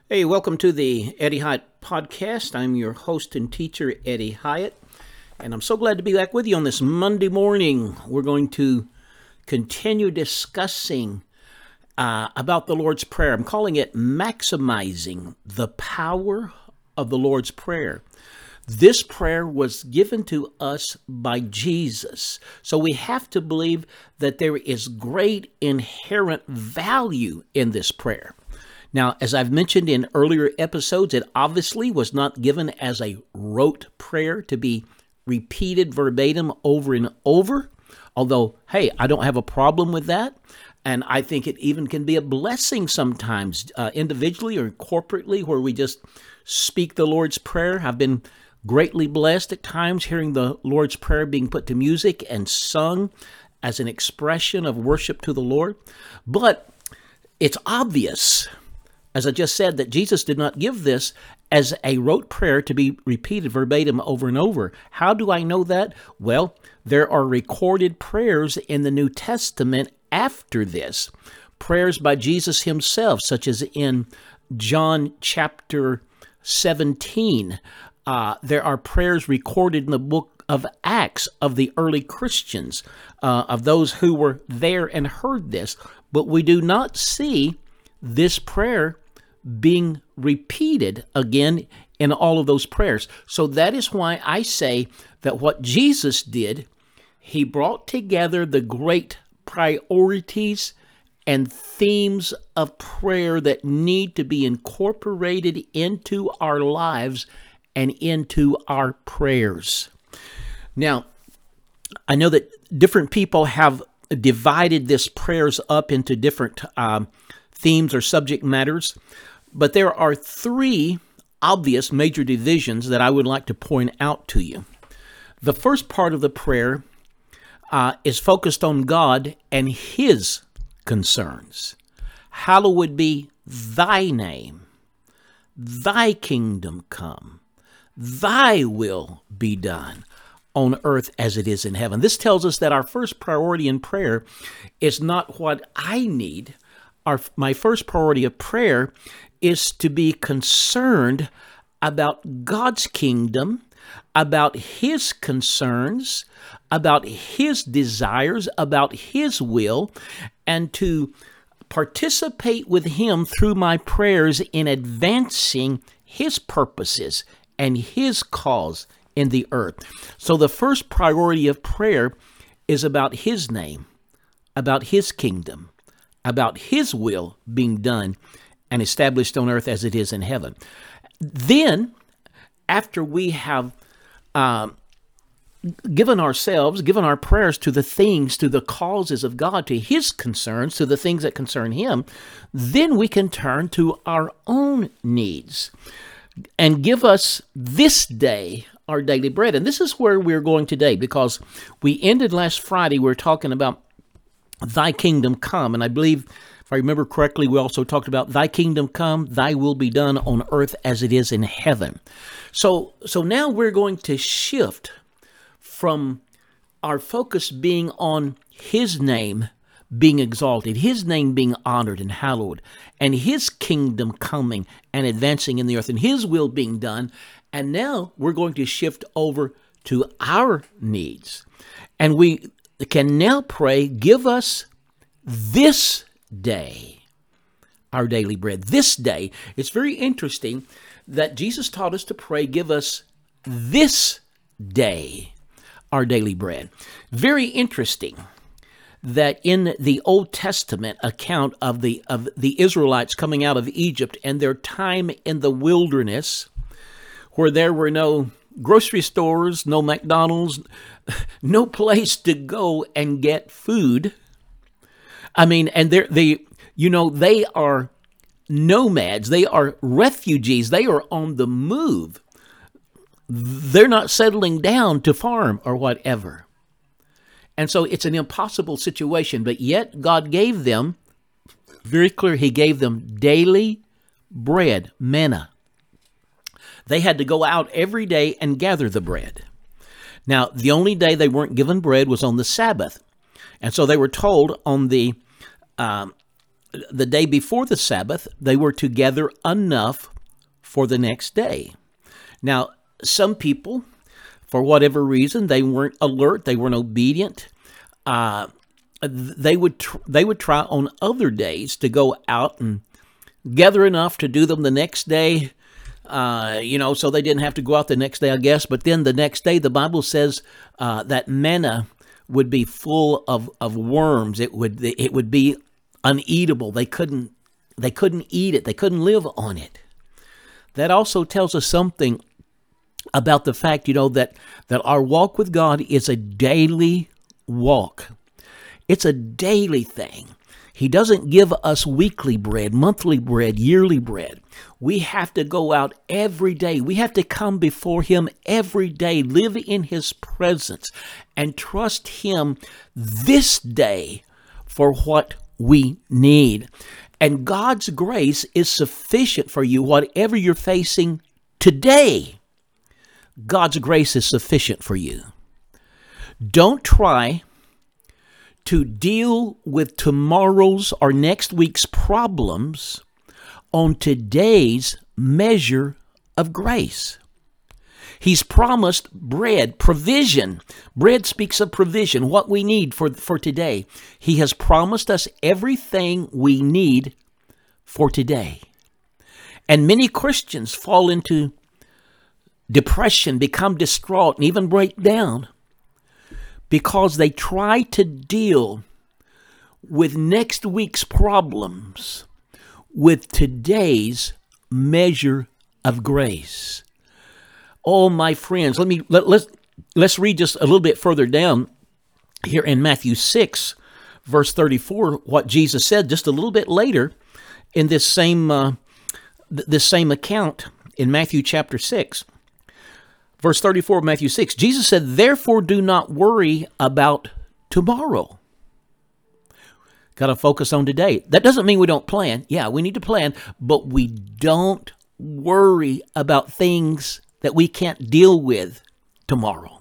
Hey, welcome to the Eddie Hyatt Podcast. I'm your host and teacher, Eddie Hyatt, and I'm so glad to be back with you on this Monday morning. We're going to continue discussing about the Lord's Prayer. I'm calling it Maximizing the Power of the Lord's Prayer. This prayer was given to us by Jesus, so we have to believe that there is great inherent value in this prayer. Now, as I've mentioned in earlier episodes, it obviously was not given as a rote prayer to be repeated verbatim over and over, although, hey, I don't have a problem with that, and I think it even can be a blessing sometimes, individually or corporately, where we just speak the Lord's Prayer. I've been greatly blessed at times hearing the Lord's Prayer being put to music and sung as an expression of worship to the Lord, but it's obvious, as I just said, that Jesus did not give this as a rote prayer to be repeated verbatim over and over. How do I know that? Well, there are recorded prayers in the New Testament after this. Prayers by Jesus himself, such as in John chapter 17. There are prayers recorded in the book of Acts of the early Christians, of those who were there and heard this. But we do not see this prayer being repeated again in all of those prayers. So that is why I say that what Jesus did, he brought together the great priorities and themes of prayer that need to be incorporated into our lives and into our prayers. Now, I know that different people have divided this prayers up into different themes or subject matters, but there are three obvious major divisions that I would like to point out to you. The first part of the prayer is focused on God and His concerns. Hallowed be thy name, thy kingdom come, thy will be done on earth as it is in heaven. This tells us that our first priority in prayer is not what I need. My first priority of prayer is to be concerned about God's kingdom, about His concerns, about His desires, about His will, and to participate with Him through my prayers in advancing His purposes and His cause in the earth. So the first priority of prayer is about His name, about His kingdom, about His will being done and established on earth as it is in heaven. Then, after we have given our prayers to the things, to the causes of God, to His concerns, to the things that concern Him, then we can turn to our own needs and give us this day our daily bread. And this is where we're going today, because we ended last Friday, we were talking about thy kingdom come. And I believe, if I remember correctly, we also talked about thy kingdom come, thy will be done on earth as it is in heaven. So now we're going to shift from our focus being on His name being exalted, His name being honored and hallowed, and His kingdom coming and advancing in the earth, and His will being done. And now we're going to shift over to our needs. And we can now pray, give us this day our daily bread. This day. It's very interesting that Jesus taught us to pray, give us this day our daily bread. Very interesting that in the Old Testament account of the Israelites coming out of Egypt and their time in the wilderness, where there were no grocery stores, no McDonald's, no place to go and get food. I mean, and they are nomads. They are refugees. They are on the move. They're not settling down to farm or whatever. And so it's an impossible situation, but yet God gave them, very clear, He gave them daily bread, manna. They had to go out every day and gather the bread. Now, the only day they weren't given bread was on the Sabbath. And so they were told on the the day before the Sabbath, they were to gather enough for the next day. Now, some people, for whatever reason, they weren't alert, they weren't obedient. They would try on other days to go out and gather enough to do them the next day, so they didn't have to go out the next day, I guess. But then the next day, the Bible says that manna would be full of worms. It would be uneatable. They couldn't eat it. They couldn't live on it. That also tells us something about the fact, that our walk with God is a daily walk. It's a daily thing. He doesn't give us weekly bread, monthly bread, yearly bread. We have to go out every day. We have to come before Him every day, live in His presence, and trust Him this day for what we need. And God's grace is sufficient for you, whatever you're facing today. God's grace is sufficient for you. Don't try to deal with tomorrow's or next week's problems on today's measure of grace. He's promised bread, provision. Bread speaks of provision, what we need for today. He has promised us everything we need for today. And many Christians fall into depression, become distraught, and even break down because they try to deal with next week's problems with today's measure of grace. Oh, my friends, let's read just a little bit further down here in Matthew 6, verse 34, what Jesus said just a little bit later in this same account in Matthew chapter 6. Verse 34 of Matthew 6, Jesus said, "Therefore do not worry about tomorrow." Got to focus on today. That doesn't mean we don't plan. Yeah, we need to plan, but we don't worry about things that we can't deal with tomorrow.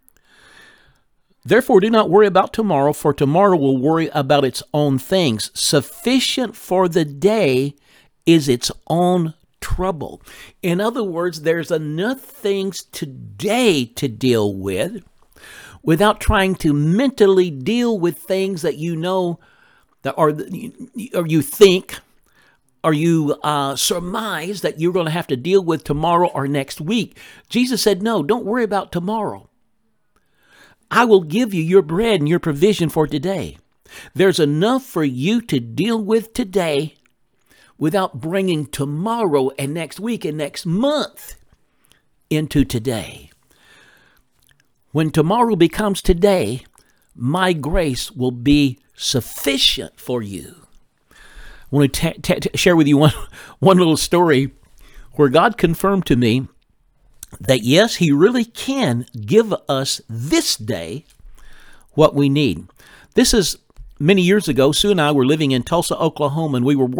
"Therefore do not worry about tomorrow, for tomorrow will worry about its own things. Sufficient for the day is its own trouble." In other words, there's enough things today to deal with without trying to mentally deal with things that you know that or you think or you surmise that you're going to have to deal with tomorrow or next week. Jesus said, no, don't worry about tomorrow. I will give you your bread and your provision for today. There's enough for you to deal with today without bringing tomorrow and next week and next month into today. When tomorrow becomes today, my grace will be sufficient for you. I want to share with you one little story where God confirmed to me that yes, He really can give us this day what we need. This is many years ago. Sue and I were living in Tulsa, Oklahoma, and we were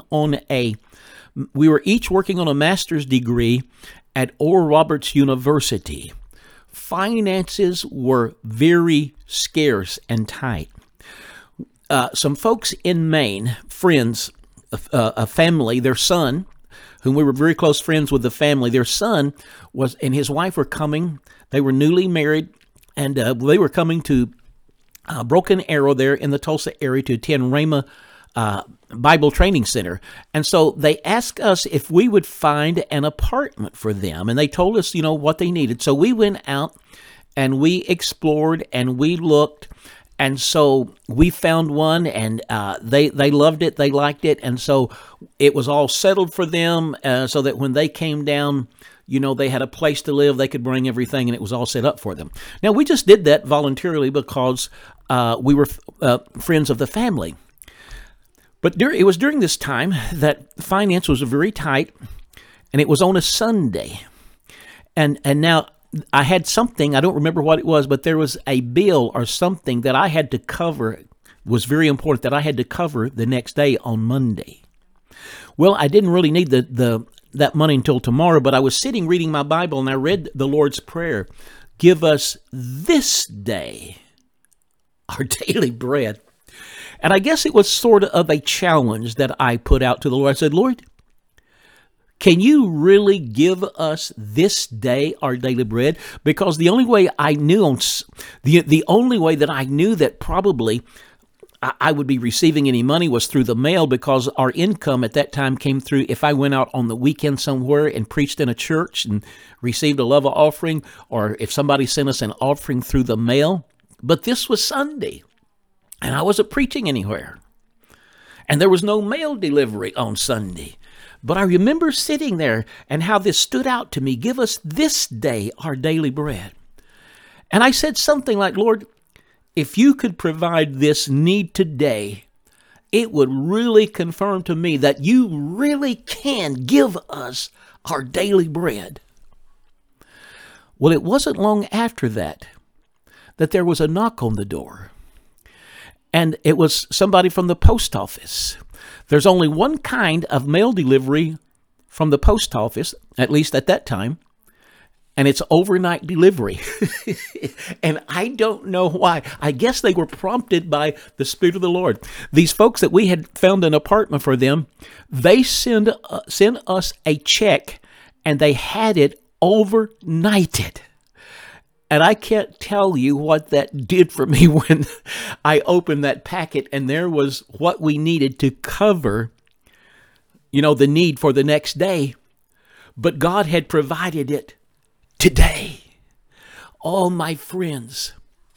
each working on a master's degree at Oral Roberts University. Finances were very scarce and tight. Some folks in Maine, friends, a family, their son, whom we were very close friends with the family, their son and his wife were coming. They were newly married, and they were coming to Broken Arrow there in the Tulsa area to attend Rhema Bible Training Center. And so they asked us if we would find an apartment for them, and they told us, what they needed. So we went out and we explored and we looked, and so we found one, and they loved it, they liked it, and so it was all settled for them so that when they came down, they had a place to live, they could bring everything, and it was all set up for them. Now, we just did that voluntarily because we were friends of the family. But it was during this time that finance was very tight, and it was on a Sunday. And now I had something, I don't remember what it was, but there was a bill or something that I had to cover. It was very important that I had to cover the next day on Monday. Well, I didn't really need that money until tomorrow, but I was sitting reading my Bible, and I read the Lord's Prayer, "Give us this day our daily bread." And I guess it was sort of a challenge that I put out to the Lord. I said, Lord, can you really give us this day our daily bread? Because the only way I knew the only way that I knew that probably I would be receiving any money was through the mail, because our income at that time came through if I went out on the weekend somewhere and preached in a church and received a love offering, or if somebody sent us an offering through the mail. But this was Sunday, and I wasn't preaching anywhere, and there was no mail delivery on Sunday. But I remember sitting there and how this stood out to me. Give us this day our daily bread. And I said something like, Lord, if you could provide this need today, it would really confirm to me that you really can give us our daily bread. Well, it wasn't long after that there was a knock on the door. And it was somebody from the post office. There's only one kind of mail delivery from the post office, at least at that time, and it's overnight delivery. And I don't know why. I guess they were prompted by the Spirit of the Lord. These folks that we had found an apartment for them, they sent us a check, and they had it overnighted. And I can't tell you what that did for me when I opened that packet and there was what we needed to cover, the need for the next day. But God had provided it today. Oh, my friends,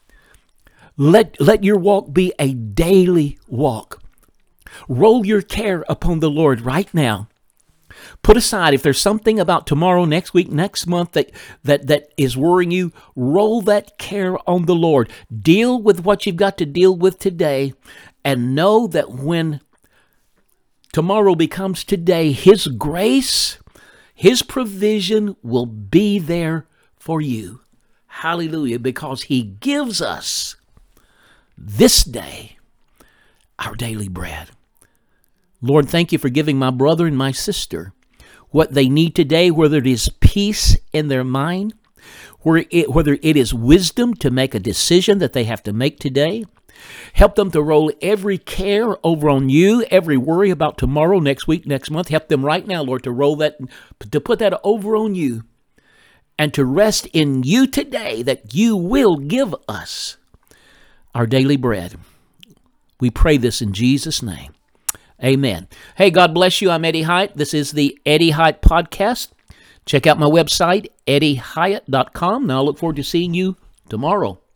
let your walk be a daily walk. Roll your care upon the Lord right now. Put aside, if there's something about tomorrow, next week, next month that is worrying you, roll that care on the Lord. Deal with what you've got to deal with today, and know that when tomorrow becomes today, His grace, His provision will be there for you. Hallelujah, because He gives us this day our daily bread. Lord, thank you for giving my brother and my sister what they need today, whether it is peace in their mind, whether it is wisdom to make a decision that they have to make today. Help them to roll every care over on you, every worry about tomorrow, next week, next month. Help them right now, Lord, to roll that, to put that over on you, and to rest in you today that you will give us our daily bread. We pray this in Jesus' name. Amen. Hey, God bless you. I'm Eddie Hyatt. This is the Eddie Hyatt Podcast. Check out my website, eddiehyatt.com. Now I look forward to seeing you tomorrow.